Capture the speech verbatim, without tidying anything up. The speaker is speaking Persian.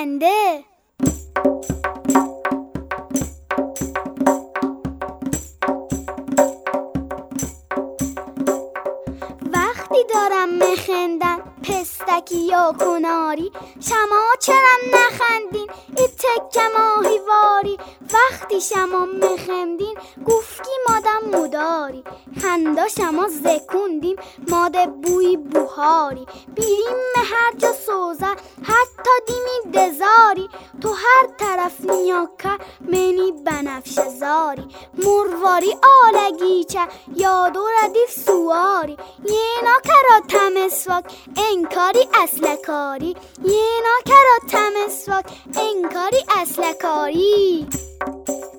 خنده. وقتی دارم میخندن پستکی یا کناری، شما چرا نخندین ای تکه ماهی واری؟ وقتی شما میخندین گفتی مادم مداری، خندا شما زکوندیم ماده بوی بوهاری. بیریم هر جا سوزه حتی دیمی دزاری، تو هر طرف نیاکه منی بنفش زاری. مرواری آلگیچه یادو ردیف سواری، ینا کرا تمسواک انکاری اصلکاری، ینا کرا تمسواک انکاری اصلکاری.